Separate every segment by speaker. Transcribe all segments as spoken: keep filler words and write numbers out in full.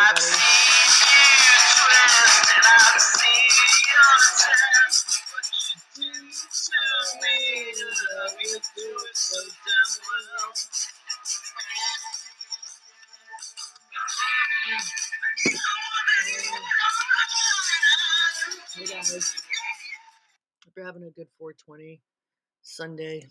Speaker 1: everybody. Hey guys, hope you're having a good four twenty Sunday.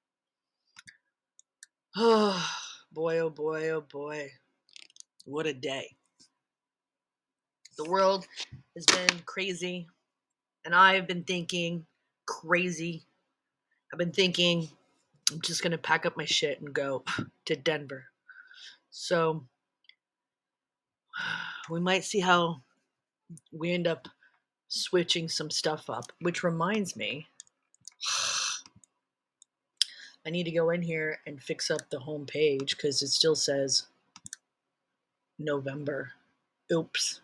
Speaker 1: Oh boy, oh boy, oh boy. What a day. The world has been crazy, and I've been thinking crazy. I've been thinking I'm just going to pack up my shit and go to Denver. So we might see how we end up switching some stuff up, which reminds me, I need to go in here and fix up the home page because it still says November. Oops.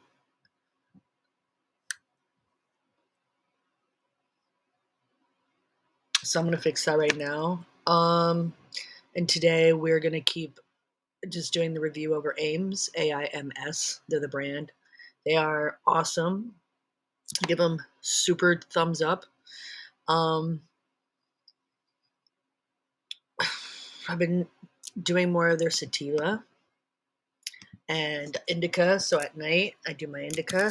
Speaker 1: So I'm going to fix that right now. Um, and today we're going to keep just doing the review over Aims, A I M S. They're the brand. They are awesome. Give them super thumbs up. Um, I've been doing more of their sativa and indica. So at night I do my indica,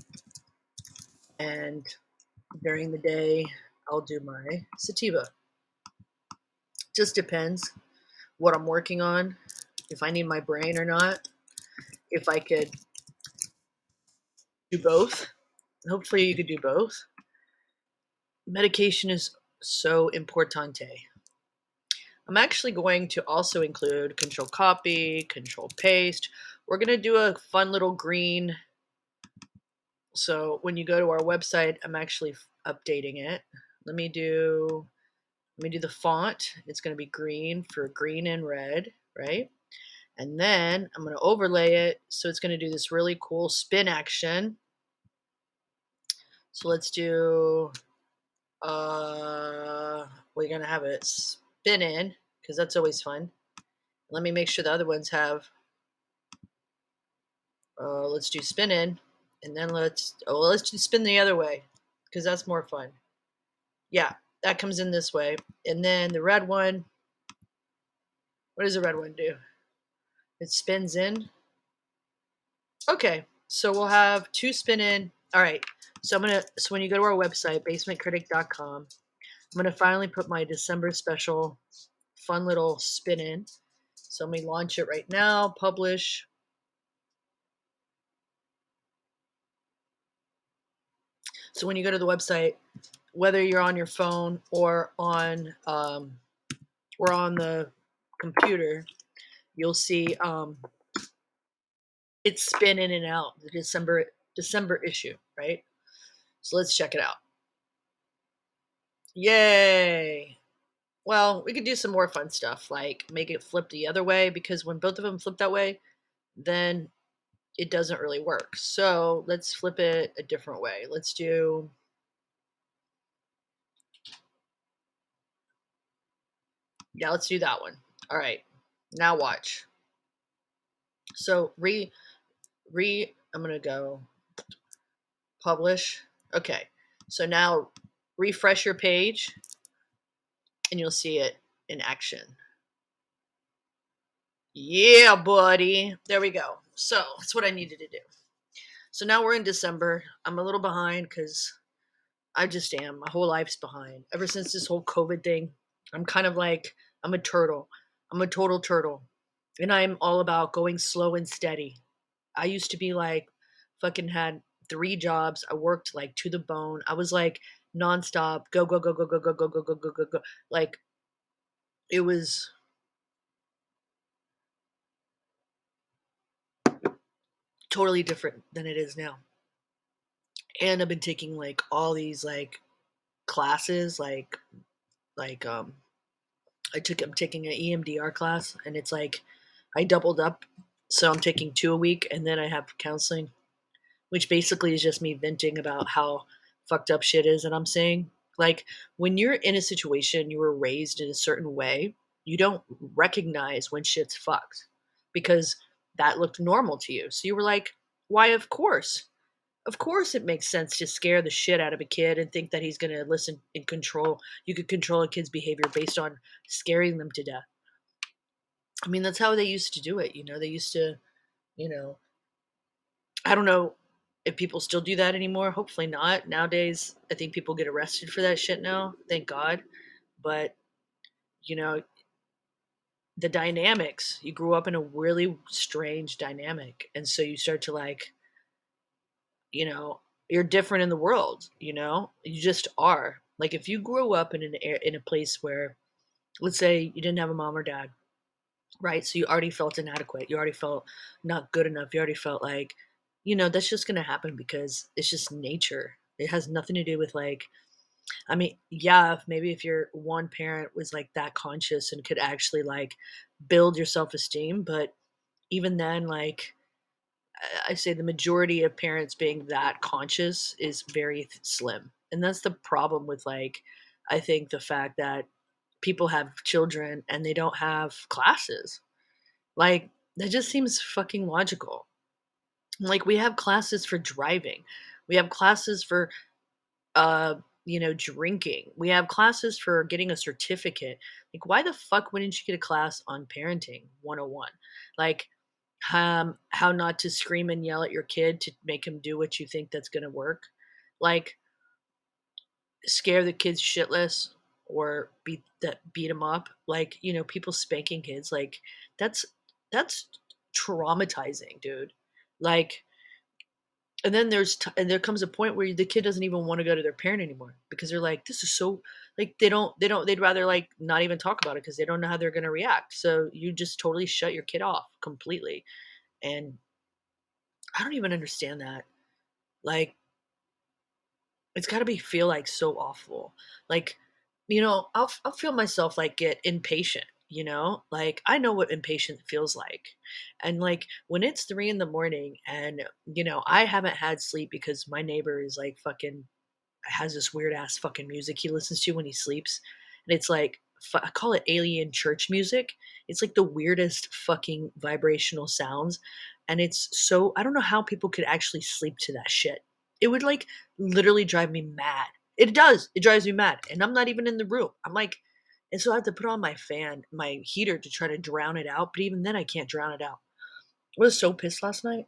Speaker 1: and during the day I'll do my sativa. Just depends what I'm working on, if I need my brain or not, if I could do both. Hopefully you could do both. Medication is so importante. I'm actually going to also include control copy, control paste. We're going to do a fun little green. So when you go to our website, I'm actually updating it. Let me do, let me do the font. It's going to be green for green and red, right? And then I'm going to overlay it. So it's going to do this really cool spin action. So let's do, uh, we're going to have it spin in because that's always fun. Let me make sure the other ones have, uh, let's do spin in, and then let's, oh, let's do spin the other way because that's more fun. Yeah, that comes in this way. And then the red one, what does the red one do? It spins in. Okay, so we'll have two spin in. All right, so I'm gonna, so when you go to our website, basement critic dot com, I'm gonna finally put my December special fun little spin in. So let me launch it right now, publish. So when you go to the website, whether you're on your phone or on um, or on the computer, you'll see um, it's spin in and out, the December December issue, right? So let's check it out. Yay! Well, we could do some more fun stuff, like make it flip the other way, because when both of them flip that way, then it doesn't really work. So let's flip it a different way. Let's do, yeah, let's do that one. All right, now watch. So re, re, I'm gonna go publish. Okay, so now refresh your page and you'll see it in action. Yeah, buddy. There we go. So that's what I needed to do. So now we're in December. I'm a little behind because I just am. My whole life's behind. Ever since this whole COVID thing, I'm kind of like, I'm a turtle. I'm a total turtle. And I'm all about going slow and steady. I used to be like, fucking had three jobs. I worked like to the bone. I was like nonstop, go, go, go, go, go, go, go, go, go, go, go, go. Like, it was totally different than it is now. And I've been taking like all these like classes, like, like, um, I took, I'm taking an E M D R class, and it's like, I doubled up. So I'm taking two a week, and then I have counseling, which basically is just me venting about how fucked up shit is that I'm saying. Like, when you're in a situation, you were raised in a certain way, you don't recognize when shit's fucked because that looked normal to you. So you were like, Why, of course. Of course, it makes sense to scare the shit out of a kid and think that he's going to listen and control. You could control a kid's behavior based on scaring them to death. I mean, that's how they used to do it. You know, they used to, you know, I don't know if people still do that anymore. Hopefully not. Nowadays, I think people get arrested for that shit now. Thank God. But, you know, the dynamics, you grew up in a really strange dynamic. And so you start to like, you know, you're different in the world, you know? You just are. Like if you grew up in an a- in a place where, let's say you didn't have a mom or dad, right? So you already felt inadequate. You already felt not good enough. You already felt like, you know, that's just going to happen because it's just nature. It has nothing to do with like, I mean, yeah, if maybe if your one parent was like that conscious and could actually like build your self-esteem, but even then, like, I I say the majority of parents being that conscious is very th- slim. And that's the problem with like, I think the fact that people have children and they don't have classes. Like, that just seems fucking logical. Like, we have classes for driving, we have classes for, uh, you know, drinking, we have classes for getting a certificate. Like, why the fuck wouldn't you get a class on parenting one oh one? Like, um, how not to scream and yell at your kid to make him do what you think that's going to work. Like, scare the kids shitless or beat that beat them up. Like, you know, people spanking kids. Like, that's that's traumatizing, dude. Like, and then there's t- and there comes a point where the kid doesn't even want to go to their parent anymore because they're like, this is so, like, they don't they don't they'd rather like not even talk about it because they don't know how they're going to react. So you just totally shut your kid off completely. And I don't even understand that. Like, it's got to be feel like so awful. Like, you know, I'll I'll feel myself like get impatient. You know, like I know what impatient feels like, and like when it's three in the morning, and you know I haven't had sleep because my neighbor is like fucking has this weird ass fucking music he listens to when he sleeps, and it's like fu- I call it alien church music. It's like the weirdest fucking vibrational sounds, and it's so I don't know how people could actually sleep to that shit. It would like literally drive me mad. It does. It drives me mad, and I'm not even in the room. I'm like, and so I have to put on my fan, my heater to try to drown it out. But even then, I can't drown it out. I was so pissed last night.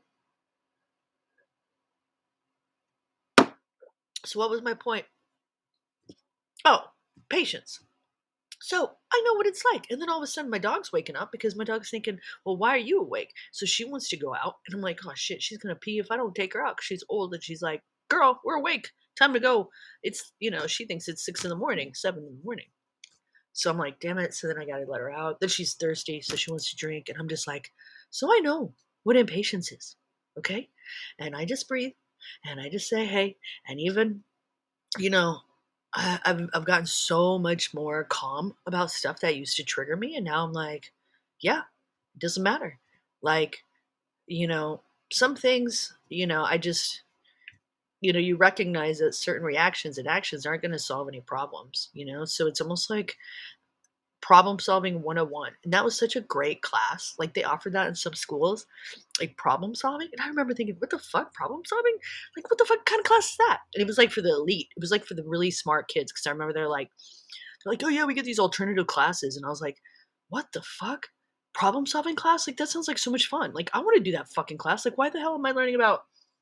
Speaker 1: So what was my point? Oh, patience. So I know what it's like. And then all of a sudden, my dog's waking up because my dog's thinking, well, why are you awake? So she wants to go out. And I'm like, oh shit, she's going to pee if I don't take her out because she's old. And she's like, girl, we're awake. Time to go. It's, you know, she thinks it's six in the morning, seven in the morning. So I'm like, damn it. So then I got to let her out. Then she's thirsty. So she wants to drink. And I'm just like, so I know what impatience is. Okay. And I just breathe and I just say, hey. And even you know, I, I've I've gotten so much more calm about stuff that used to trigger me, and now I'm like, yeah, it doesn't matter. Like, you know, some things, you know, I just, you know, you recognize that certain reactions and actions aren't going to solve any problems, you know. So it's almost like problem solving one oh one, and that was such a great class. Like they offered that in some schools, like problem solving. And I remember thinking, what the fuck, problem solving? Like, what the fuck kind of class is that? And it was like for the elite. It was like for the really smart kids. Cause I remember they're like, they're like, oh yeah, we get these alternative classes. And I was like, what the fuck? Problem solving class? Like, that sounds like so much fun. Like, I want to do that fucking class. Like, why the hell am I learning about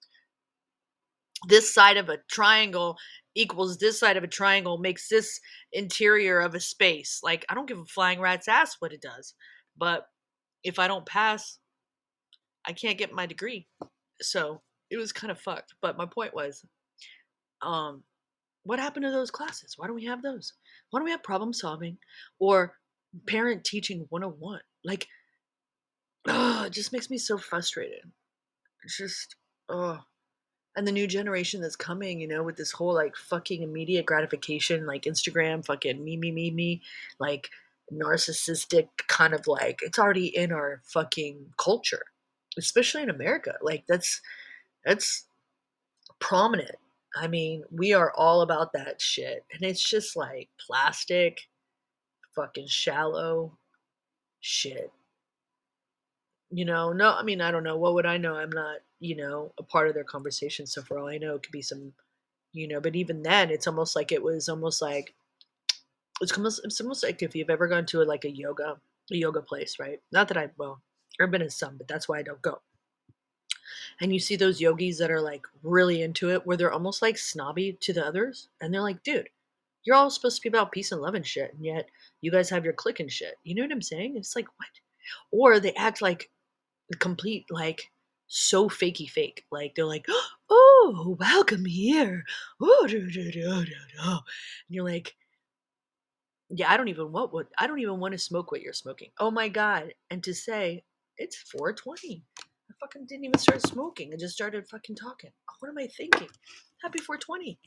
Speaker 1: this side of a triangle equals this side of a triangle makes this interior of a space? Like, I don't give a flying rat's ass what it does. But if I don't pass, I can't get my degree. So it was kind of fucked. But my point was, um, what happened to those classes? Why don't we have those? Why don't we have problem solving or parent teaching one oh one? Like, oh, it just makes me so frustrated. It's just, oh. And the new generation that's coming, you know, with this whole like fucking immediate gratification, like Instagram, fucking me, me, me, me, like narcissistic kind of like, it's already in our fucking culture, especially in America. Like, that's, that's prominent. I mean, we are all about that shit. And it's just like plastic, fucking shallow shit. You know, no, I mean, I don't know. What would I know? I'm not you know, a part of their conversation. So for all I know, it could be some, you know, but even then, it's almost like it was almost like it's almost it's almost like if you've ever gone to a, like a yoga a yoga place, right? Not that I well, I've been in some, but that's why I don't go. And you see those yogis that are like really into it, where they're almost like snobby to the others, and they're like, dude, you're all supposed to be about peace and love and shit, and yet you guys have your clique and shit. You know what I'm saying? It's like what? Or they act like complete like so fakey fake. Like they're like, oh, welcome here. Oh, do, do, do, do, do. And you're like, yeah, I don't even want what I don't even want to smoke what you're smoking. Oh my god. And to say it's four twenty. I fucking didn't even start smoking. I just started fucking talking. What am I thinking? Happy four twenty.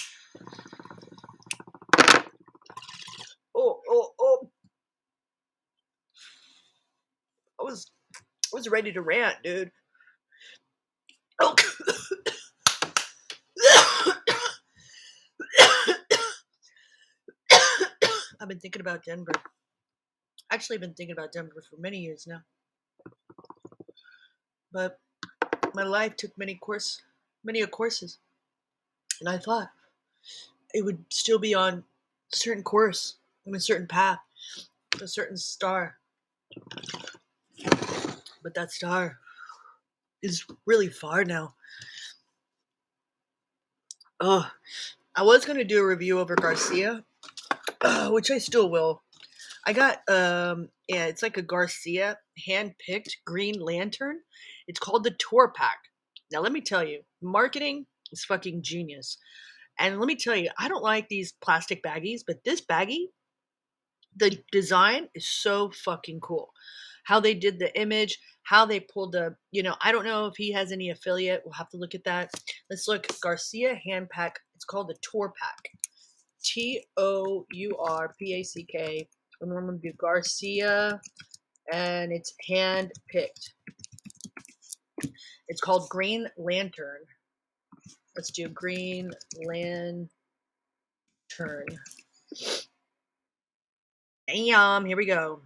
Speaker 1: Oh, oh, oh. I was I was ready to rant, dude. Oh. I've been thinking about Denver. Actually, I've been thinking about Denver for many years now. But my life took many course, many a courses, and I thought it would still be on a certain course, on a certain path, a certain star. But that star is really far now. Oh, I was going to do a review over Garcia, uh, which I still will. I got, um, yeah, it's like a Garcia hand-picked Green Lantern. It's called the Tour Pack. Now, let me tell you, marketing is fucking genius. And let me tell you, I don't like these plastic baggies, but this baggie, the design is so fucking cool. How they did the image, how they pulled the, you know, I don't know if he has any affiliate. We'll have to look at that. Let's look. Garcia Hand Pack. It's called the Tour Pack. T O U R P A C K. And I'm going to do Garcia, and it's hand picked. It's called Green Lantern. Let's do Green Lantern. Damn, here we go.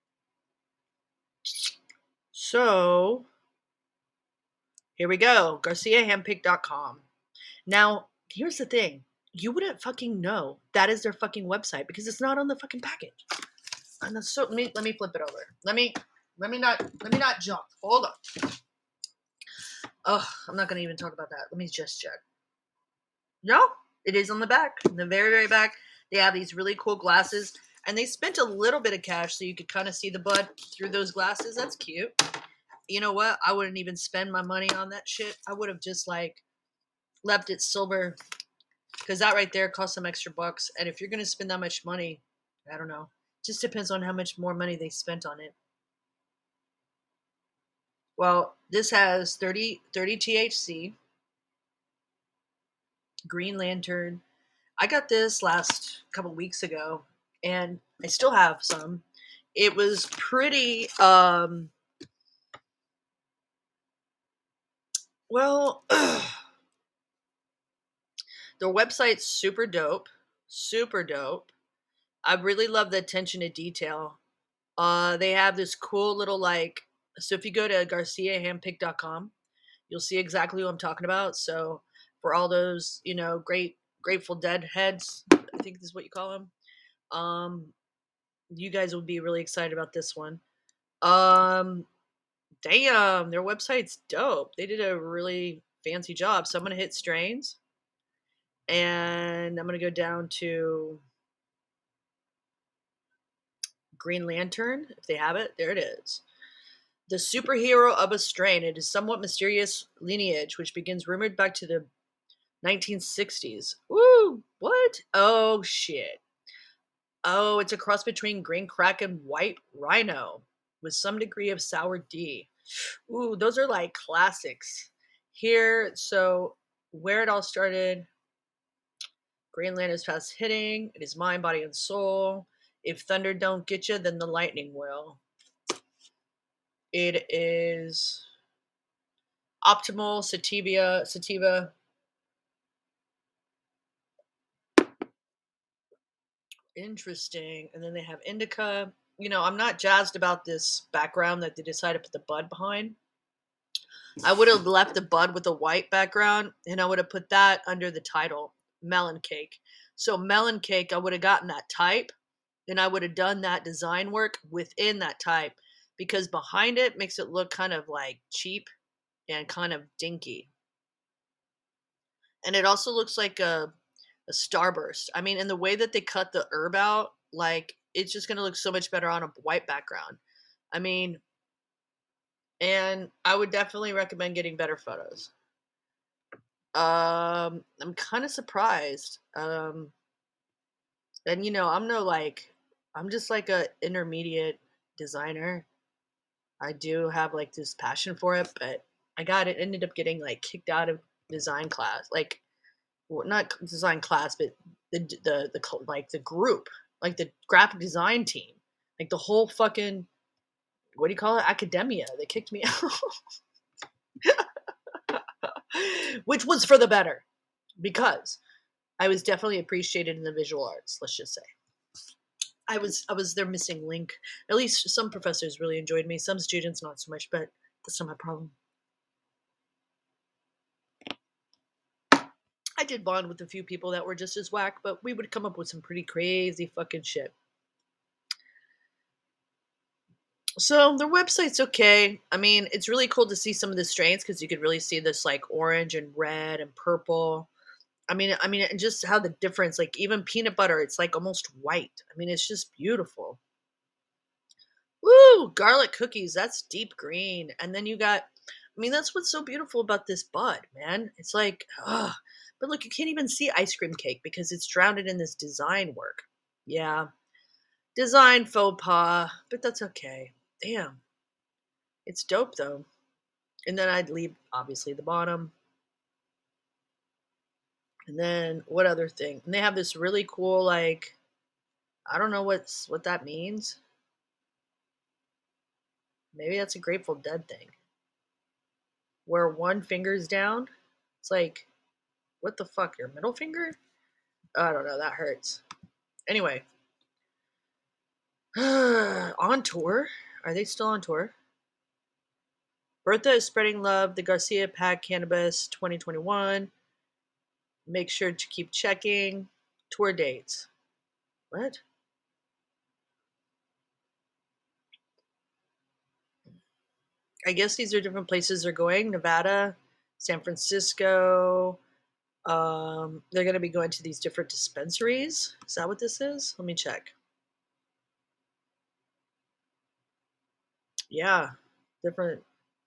Speaker 1: So, here we go. Garcia Handpick dot com. Now, here's the thing. You wouldn't fucking know that is their fucking website because it's not on the fucking package. And that's so let me let me flip it over. Let me let me not let me not jump. Hold on. Oh, I'm not gonna even talk about that. Let me just check. No, it is on the back. In the very, very back, they have these really cool glasses. And they spent a little bit of cash so you could kind of see the bud through those glasses. That's cute. You know what? I wouldn't even spend my money on that shit. I would have just like left it silver because that right there costs some extra bucks. And if you're going to spend that much money, I don't know. Just depends on how much more money they spent on it. Well, this has thirty, thirty T H C, Green Lantern. I got this last couple weeks ago, and I still have some. It was pretty, um, well, their website's super dope, super dope. I really love the attention to detail. Uh, they have this cool little like, so if you go to Garcia Handpick dot com, you'll see exactly what I'm talking about. So for all those, you know, great Grateful Dead heads, I think this is what you call them. Um, you guys will be really excited about this one. Um, damn, their website's dope. They did a really fancy job. So I'm gonna hit strains, and I'm gonna go down to Green Lantern if they have it. There it is. The superhero of a strain. It is somewhat mysterious lineage, which begins rumored back to the nineteen sixties. Woo! What? Oh shit. Oh, it's a cross between green crack and white rhino with some degree of sour D. Ooh, those are like classics. Here, so where it all started, Greenland is fast hitting. It is mind, body, and soul. If thunder don't get you, then the lightning will. It is optimal sativa, sativa. Interesting. And then they have indica. You know, I'm not jazzed about this background that they decided to put the bud behind. I would have left the bud with a white background, and I would have put that under the title, melon cake. So melon cake, I would have gotten that type, and I would have done that design work within that type, because behind it makes it look kind of like cheap and kind of dinky. And it also looks like a, a starburst. I mean, in the way that they cut the herb out, like, it's just going to look so much better on a white background. I mean, and I would definitely recommend getting better photos. Um, I'm kind of surprised. Um, and you know, I'm no like, I'm just like a intermediate designer. I do have like this passion for it, but I got it ended up getting like kicked out of design class, like, well, not design class, but the the the like the group, like the graphic design team, like the whole fucking, what do you call it, academia. They kicked me out. Which was for the better, because I was definitely appreciated in the visual arts, let's just say. I was I was their missing link. At least some professors really enjoyed me, some students not so much, but that's not my problem. I did bond with a few people that were just as whack, but we would come up with some pretty crazy fucking shit. So their website's okay. I mean, it's really cool to see some of the strains, because you could really see this like orange and red and purple. I mean, I mean, and just how the difference, like even peanut butter, it's like almost white. I mean, it's just beautiful. Woo! Garlic cookies, that's deep green. And then you got, I mean, that's what's so beautiful about this bud, man. It's like, ugh. But look, you can't even see ice cream cake because it's drowned in this design work. Yeah. Design faux pas, but that's okay. Damn. It's dope though. And then I'd leave, obviously, the bottom. And then what other thing? And they have this really cool, like, I don't know what's what that means. Maybe that's a Grateful Dead thing. Where one finger's down. It's like, what the fuck? Your middle finger? I don't know. That hurts. Anyway. On tour? Are they still on tour? Bertha is spreading love. The Garcia Pack Cannabis twenty twenty-one. Make sure to keep checking. Tour dates. What? I guess these are different places they're going. Nevada, San Francisco. Um, they're going to be going to these different dispensaries. Is that what this is? Let me check. Yeah, different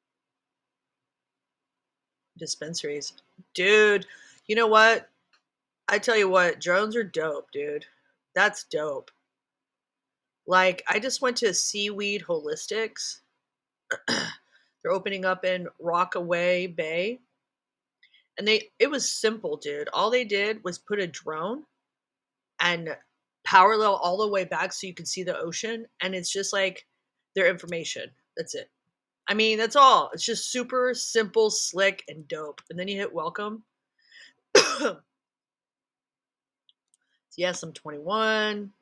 Speaker 1: dispensaries. Dude, you know what? I tell you what, drones are dope, dude. That's dope. Like, I just went to Seaweed Holistics. They're opening up in Rockaway Bay. And they it was simple, dude. All they did was put a drone and parallel all the way back so you can see the ocean, and it's just like their information. That's it. I mean, that's all. It's just super simple, slick, and dope. And then you hit welcome. Yes, I'm twenty-one,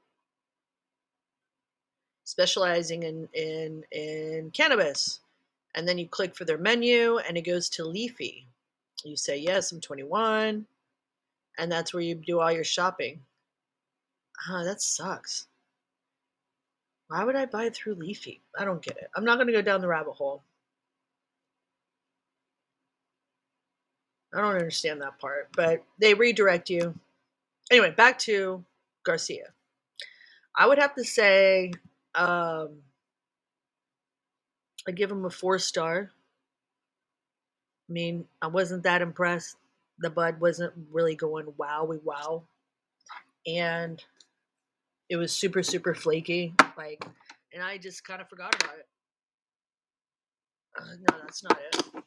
Speaker 1: specializing in in in cannabis. And then you click for their menu and it goes to Leafy. You say, yes, I'm twenty-one, and that's where you do all your shopping. Ah, that sucks. Why would I buy through Leafy? I don't get it. I'm not going to go down the rabbit hole. I don't understand that part, but they redirect you. Anyway, back to Garcia. I would have to say, um, I'd give him a four star. I mean, I wasn't that impressed. The bud wasn't really going wow, we wow. And it was super, super flaky. Like, and I just kind of forgot about it. Uh, no, that's not it.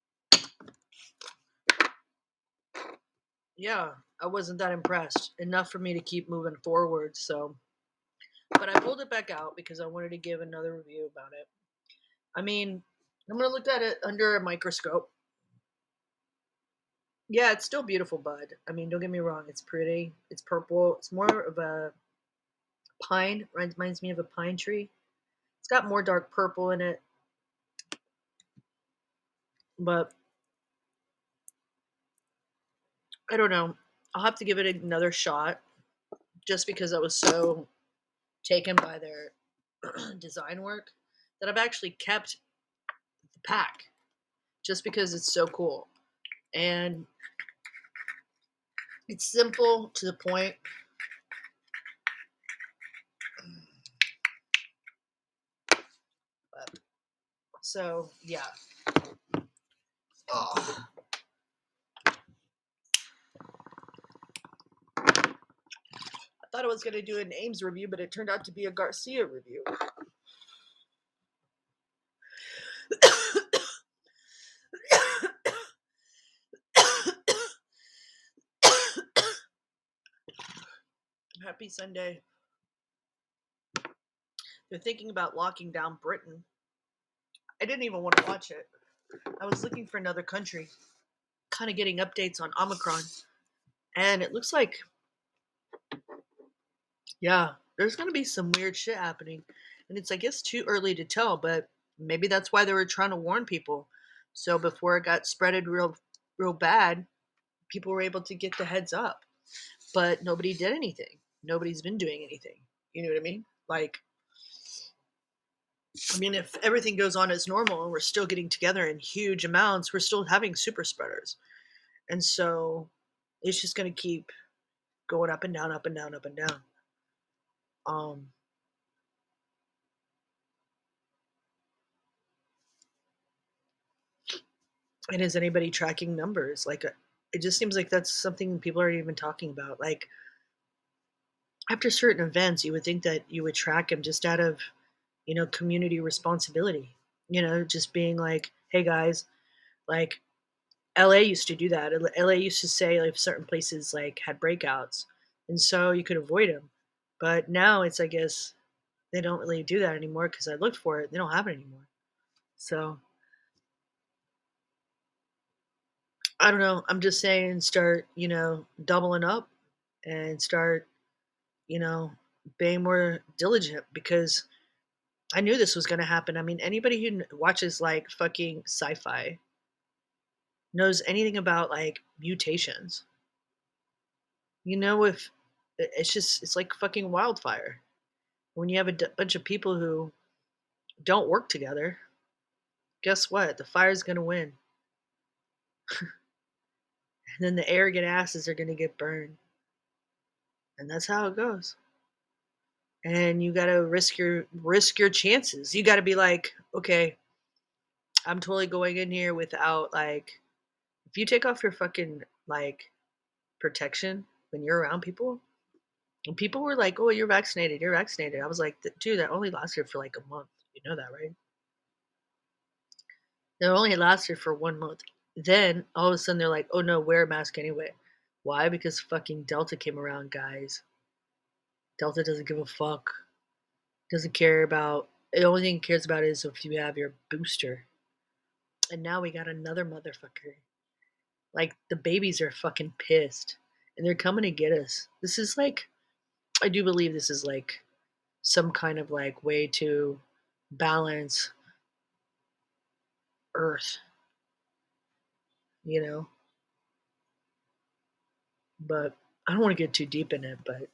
Speaker 1: Yeah, I wasn't that impressed. Enough for me to keep moving forward. So, but I pulled it back out because I wanted to give another review about it. I mean, I'm gonna look at it under a microscope. Yeah, it's still beautiful bud. I mean, don't get me wrong. It's pretty. It's purple. It's more of a pine. Reminds me of a pine tree. It's got more dark purple in it. But I don't know. I'll have to give it another shot just because I was so taken by their design work that I've actually kept the pack just because it's so cool. And it's simple to the point. But, so, yeah. Oh. I thought I was going to do an Ames review, but it turned out to be a Garcia review. Happy Sunday. They're thinking about locking down Britain. I didn't even want to watch it. I was looking for another country, kind of getting updates on Omicron. And it looks like, yeah, there's going to be some weird shit happening. And it's, I guess, too early to tell, but maybe that's why they were trying to warn people. So before it got spreaded real, real bad, people were able to get the heads up. But nobody did anything. Nobody's been doing anything. You know what I mean? Like, I mean, if everything goes on as normal and we're still getting together in huge amounts, we're still having super spreaders. And so it's just going to keep going up and down, up and down, up and down. Um, and is anybody tracking numbers? Like, it just seems like that's something people aren't even talking about. Like, after certain events, you would think that you would track them just out of, you know, community responsibility. You know, just being like, hey guys, like, L A used to do that. L A used to say like, if certain places like had breakouts, and so you could avoid them. But now it's, I guess, they don't really do that anymore because I looked for it. They don't have it anymore. So I don't know. I'm just saying, start, you know, doubling up and start, you know, being more diligent because I knew this was going to happen. I mean, anybody who watches like fucking sci-fi knows anything about like mutations. You know, if it's just, it's like fucking wildfire. When you have a d- bunch of people who don't work together, guess what? The fire's going to win. And then the arrogant asses are going to get burned. And that's how it goes. And you got to risk your risk your chances. You got to be like, okay, I'm totally going in here without like, if you take off your fucking like protection when you're around people, and people were like, oh, you're vaccinated, you're vaccinated. I was like, dude, that only lasted for like a month. You know that, right? That only lasted for one month. Then all of a sudden they're like, oh no, wear a mask anyway. Why? Because fucking Delta came around, guys. Delta doesn't give a fuck. Doesn't care about, the only thing it cares about is if you have your booster. And now we got another motherfucker. Like, the babies are fucking pissed. And they're coming to get us. This is like, I do believe this is like some kind of like way to balance Earth, you know? But I don't want to get too deep in it, but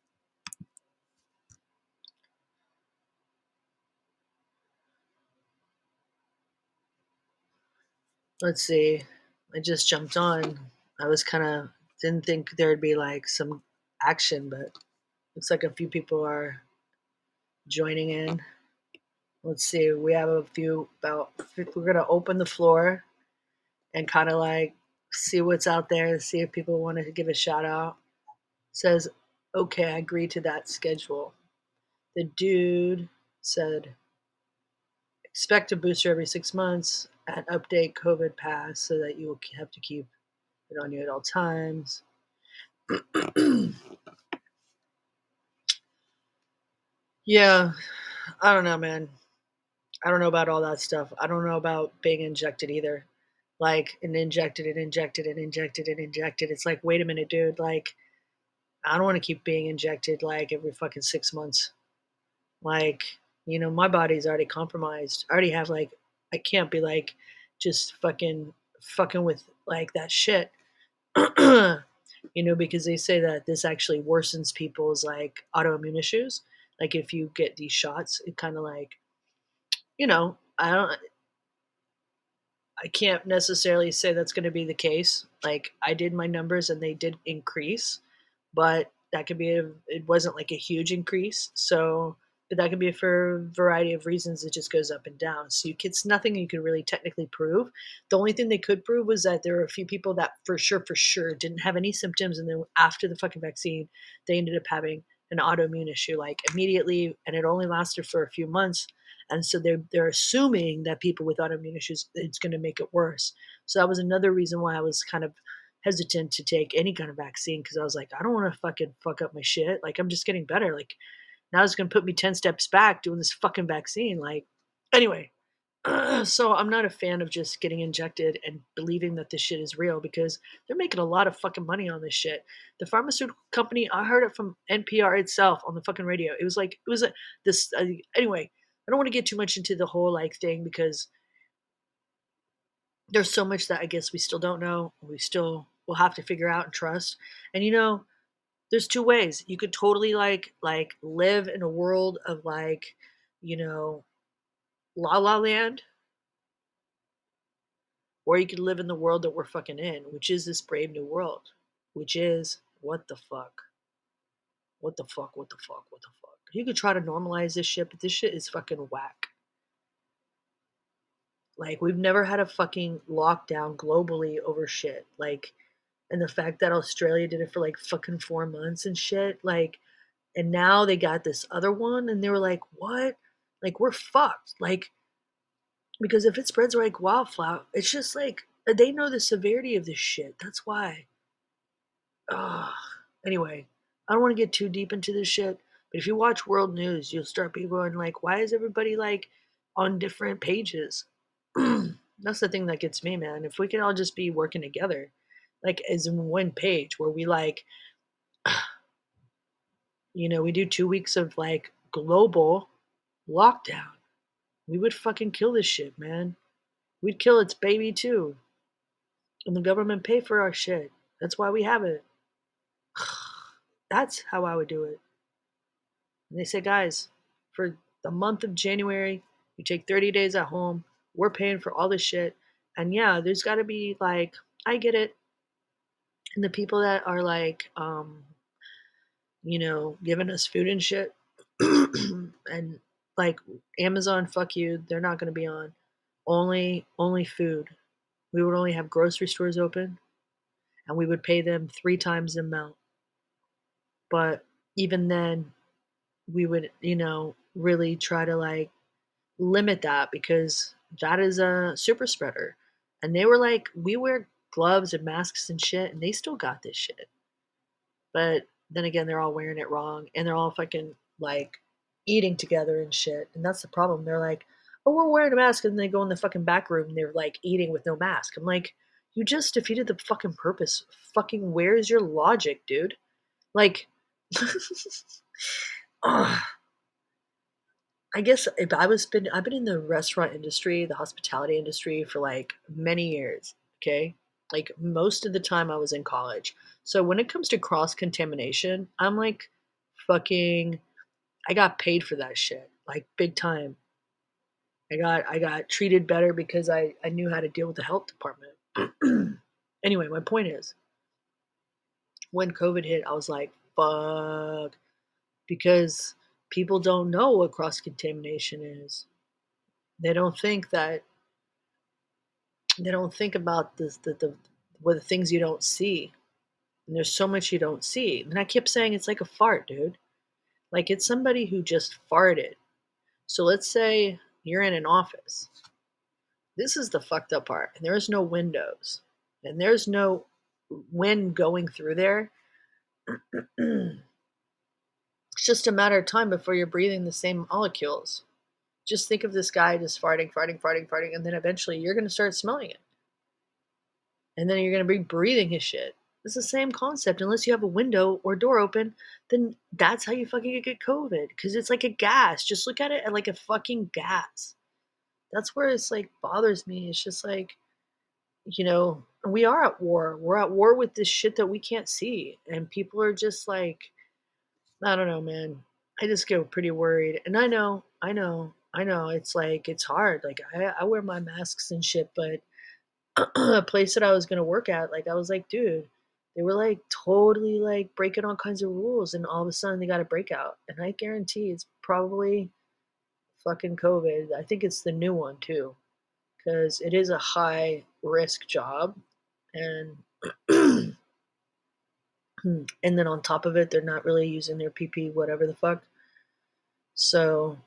Speaker 1: let's see. I just jumped on. I was kind of, didn't think there'd be like some action, but looks like a few people are joining in. Let's see. We have a few about, we're going to open the floor and kind of like see what's out there, see if people want to give a shout out. Says, okay, I agree to that schedule. The dude said, expect a booster every six months and update COVID pass so that you will have to keep it on you at all times. Yeah, I don't know, man. I don't know about all that stuff. I don't know about being injected either. Like, and injected and injected and injected and injected. It's like, wait a minute, dude. Like, I don't want to keep being injected like every fucking six months. Like, you know, my body's already compromised. I already have like, I can't be like just fucking fucking with like that shit. You know, because they say that this actually worsens people's like autoimmune issues. Like if you get these shots, it kind of like, you know, I don't, I can't necessarily say that's going to be the case. Like I did my numbers and they did increase, but that could be a, it wasn't like a huge increase. So, but that could be for a variety of reasons. It just goes up and down. So you, it's nothing you can really technically prove. The only thing they could prove was that there were a few people that for sure, for sure didn't have any symptoms. And then after the fucking vaccine, they ended up having an autoimmune issue like immediately. And it only lasted for a few months. And so they're, they're assuming that people with autoimmune issues, it's going to make it worse. So that was another reason why I was kind of hesitant to take any kind of vaccine, because I was like, I don't want to fucking fuck up my shit. Like, I'm just getting better. Like, now it's going to put me ten steps back doing this fucking vaccine. Like, anyway, so I'm not a fan of just getting injected and believing that this shit is real, because they're making a lot of fucking money on this shit. The pharmaceutical company, I heard it from N P R itself on the fucking radio. It was like, it was a, this, uh, anyway, I don't want to get too much into the whole like thing, because there's so much that I guess we still don't know. We still will have to figure out and trust. And you know, there's two ways. You could totally like like live in a world of like, you know, La La Land, or you could live in the world that we're fucking in, which is this brave new world, which is what the fuck, what the fuck, what the fuck, what the fuck. You could try to normalize this shit, but this shit is fucking whack. Like, we've never had a fucking lockdown globally over shit. Like, and the fact that Australia did it for like fucking four months and shit. Like, and now they got this other one and they were like, what? Like, we're fucked. Like, because if it spreads like wildfire, it's just like, they know the severity of this shit. That's why. Ugh. Anyway, I don't want to get too deep into this shit, but if you watch world news, you'll start being going like, why is everybody like on different pages? That's the thing that gets me, man. If we can all just be working together, like as in one page where we like, you know, we do two weeks of like global lockdown, we would fucking kill this shit, man. We'd kill its baby too. And the government pay for our shit. That's why we have it. That's how I would do it. And they say, guys, for the month of January, you take thirty days at home. We're paying for all this shit. And yeah, there's got to be like, I get it. And the people that are like, um, you know, giving us food and shit, and like Amazon, fuck you, they're not going to be on. Only, only food. We would only have grocery stores open, and we would pay them three times the amount. But even then, we would, you know, really try to like limit that, because that is a super spreader. And they were like, we wear gloves and masks and shit, and they still got this shit. But then again, they're all wearing it wrong, and they're all fucking like eating together and shit. And that's the problem. They're like, oh, we're wearing a mask, and they go in the fucking back room and they're like eating with no mask. I'm like, you just defeated the fucking purpose. Fucking, where's your logic, dude? Like, ugh. I guess if I was been I've been in the restaurant industry, the hospitality industry for like many years, okay? Like most of the time I was in college. So when it comes to cross contamination, I'm like fucking I got paid for that shit. Like big time. I got I got treated better because I I knew how to deal with the health department. Anyway, my point is, when COVID hit, I was like, fuck, because people don't know what cross contamination is. They don't think that they don't think about this the the what the things you don't see. And there's so much you don't see. And I kept saying it's like a fart, dude. Like it's somebody who just farted. So let's say you're in an office. This is the fucked up part. And there's no windows. And there's no wind going through there. It's just a matter of time before you're breathing the same molecules. Just think of this guy just farting, farting, farting, farting, and then eventually you're going to start smelling it. And then you're going to be breathing his shit. It's the same concept. Unless you have a window or door open, then that's how you fucking get COVID. Because it's like a gas. Just look at it like a fucking gas. That's where it's like bothers me. It's just like, you know, we are at war. We're at war with this shit that we can't see. And people are just like, I don't know, man. I just get pretty worried. And I know, I know, I know it's like, it's hard. Like, I, I wear my masks and shit, but a place that I was going to work at, like, I was like, dude, they were like totally like breaking all kinds of rules. And all of a sudden they got a breakout. And I guarantee it's probably fucking COVID. I think it's the new one too, because it is a high risk job. And and then on top of it, they're not really using their P P, whatever the fuck. So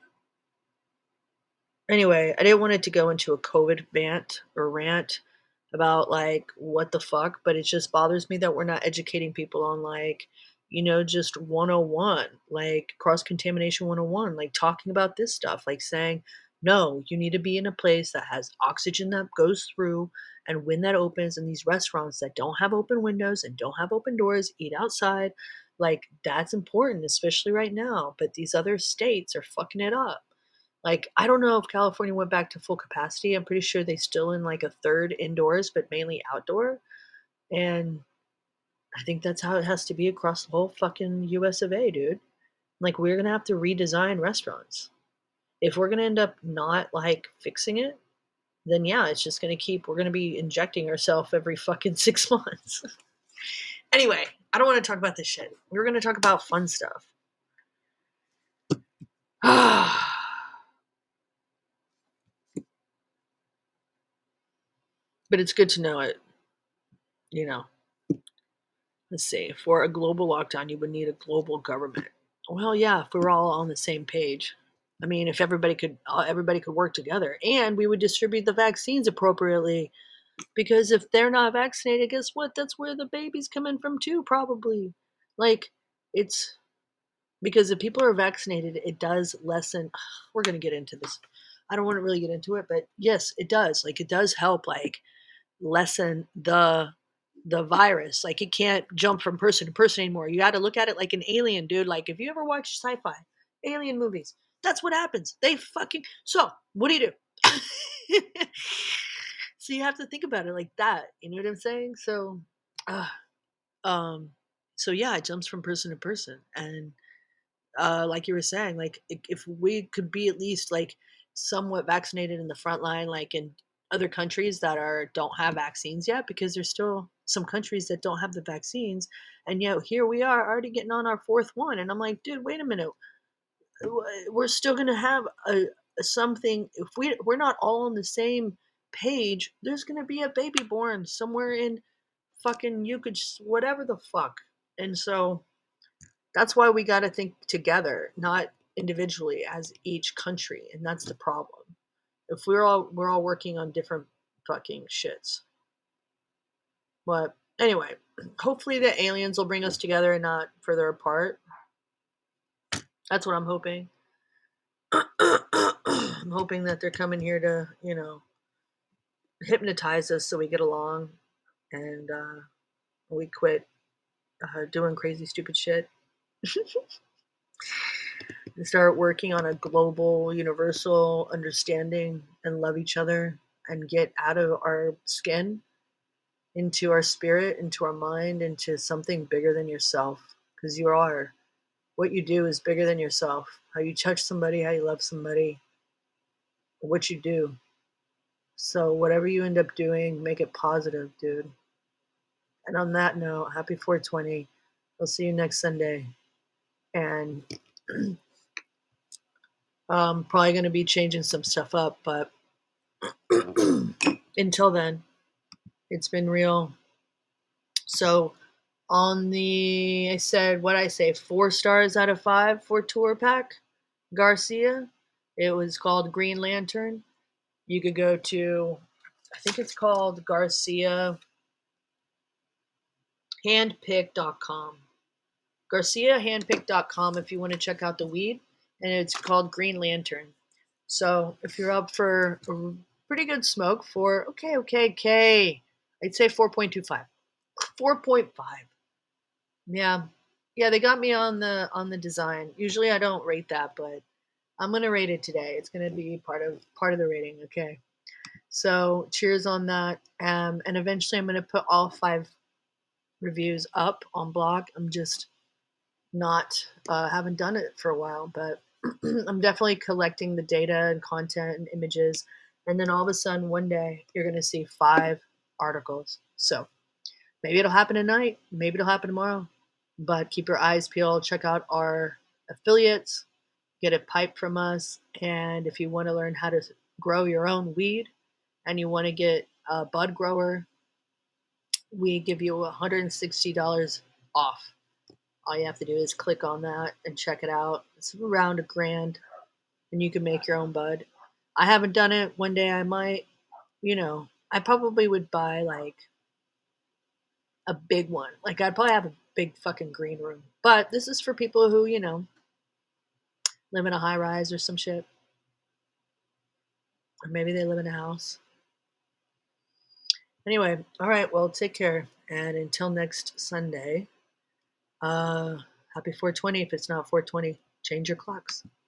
Speaker 1: anyway, I didn't want it to go into a COVID rant or rant about like what the fuck, but it just bothers me that we're not educating people on like, you know, just one oh one, like cross contamination one oh one, like talking about this stuff, like saying, no, you need to be in a place that has oxygen that goes through. And when that opens, and these restaurants that don't have open windows and don't have open doors, eat outside. Like, that's important, especially right now. But these other states are fucking it up. Like, I don't know if California went back to full capacity. I'm pretty sure they still in like a third indoors, but mainly outdoor. And I think that's how it has to be across the whole fucking U S of A, dude. Like, we're gonna have to redesign restaurants. If we're gonna end up not like fixing it, then yeah, it's just gonna keep, we're gonna be injecting ourselves every fucking six months. Anyway, I don't want to talk about this shit. We're gonna talk about fun stuff. But it's good to know it, you know. Let's see. For a global lockdown, you would need a global government. Well, yeah, if we were all on the same page. I mean, if everybody could, uh, everybody could work together, and we would distribute the vaccines appropriately. Because if they're not vaccinated, guess what? That's where the babies come in from too, probably. Like, it's because if people are vaccinated, it does lessen. We're gonna get into this. I don't want to really get into it, but yes, it does. Like, it does help. Like, lessen the the virus. Like, it can't jump from person to person anymore. You got to look at it like an alien, dude. Like, if you ever watch sci-fi alien movies, that's what happens. They fucking so what do you do? So you have to think about it like that. You know what I'm saying? So uh, um so yeah, it jumps from person to person. And uh, like you were saying, like if we could be at least like somewhat vaccinated in the front line, like in other countries that are don't have vaccines yet, because there's still some countries that don't have the vaccines, and yet here we are already getting on our fourth one, and I'm like, dude, wait a minute, we're still gonna have a, a something if we we're not all on the same page. There's gonna be a baby born somewhere in fucking you could whatever the fuck, and so that's why we got to think together, not individually as each country, and that's the problem. If we're all we're all working on different fucking shits. But anyway, hopefully the aliens will bring us together and not further apart. That's what I'm hoping. I'm hoping that they're coming here to, you know, hypnotize us so we get along and uh, we quit uh, doing crazy, stupid shit. And start working on a global, universal understanding and love each other and get out of our skin into our spirit, into our mind, into something bigger than yourself. Because you are. What you do is bigger than yourself. How you touch somebody, how you love somebody, what you do. So whatever you end up doing, make it positive, dude. And on that note, happy four twenty. I'll see you next Sunday. And I'm probably going to be changing some stuff up, but until then, it's been real. So on the, I said, what I say, four stars out of five for Tour Pack Garcia. It was called Green Lantern. You could go to, I think it's called Garcia handpick dot com. Garcia handpick dot com if you want to check out the weed. And it's called Green Lantern. So if you're up for a pretty good smoke for, okay, okay, okay, I'd say four point two five. four point five. Yeah. Yeah, they got me on the on the design. Usually I don't rate that, but I'm gonna rate it today. It's gonna be part of part of the rating. Okay. So cheers on that. Um, and eventually I'm gonna put all five reviews up on blog. I'm just not uh, haven't done it for a while, but I'm definitely collecting the data and content and images. And then all of a sudden, one day, you're going to see five articles. So maybe it'll happen tonight. Maybe it'll happen tomorrow. But keep your eyes peeled. Check out our affiliates. Get a pipe from us. And if you want to learn how to grow your own weed and you want to get a bud grower, we give you one hundred sixty dollars off. All you have to do is click on that and check it out. It's around a grand, and you can make your own bud. I haven't done it. One day I might, you know, I probably would buy like a big one. Like I'd probably have a big fucking green room. But this is for people who, you know, live in a high rise or some shit. Or maybe they live in a house. Anyway, all right, well, take care. And until next Sunday, uh, happy four twenty if it's not four twenty. Change your clocks.